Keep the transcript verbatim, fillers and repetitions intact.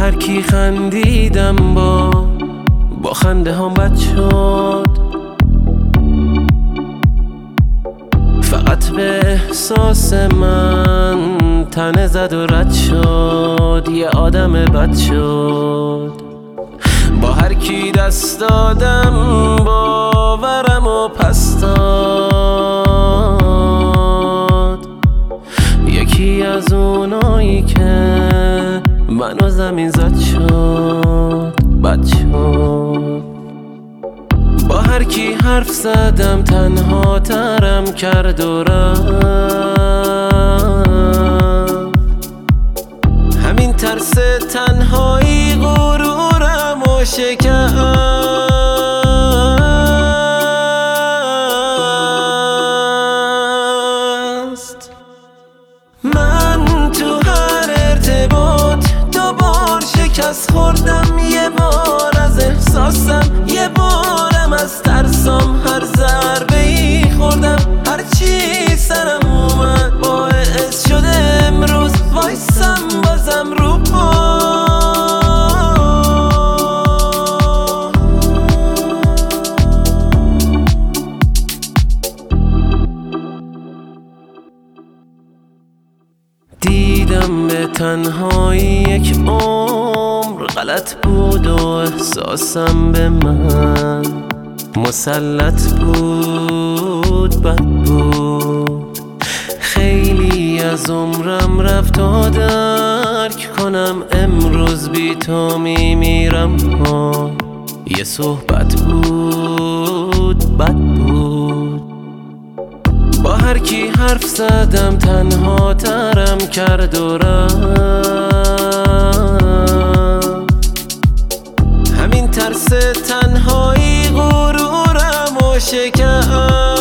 هر کی خندیدم با با خنده هم بد شد. فقط به احساس من تنه زد و رد شد، یه آدم بد شد. با هر کی دست دادم باورم و پس داد. یکی از اونایی که منو زمین زد شد، بد شد. با هر کی حرف زدم تنها ترم کرد و رفت. همین ترس تنهایی غرورم و شکست. من تو هر ارتباط دو بار شکست خوردم، یه بار از احساسم، یه بارم از ترسام. هر ضربه ای خوردم، هر چی سرم اومد باعث شده امروز وایسم بازم رو پا. دیدم به تنهایی یک عمر غلط بود و احساسم به من مسلط بود، بد بود. خیلی از عمرم رفت تا درک کنم امروز بی تو میمیرم. ها یه صحبت بود، بد بود. با هر کی حرف زدم تنها ترم کرد و رفت. همین ترس تنهایی غرورم و شکست.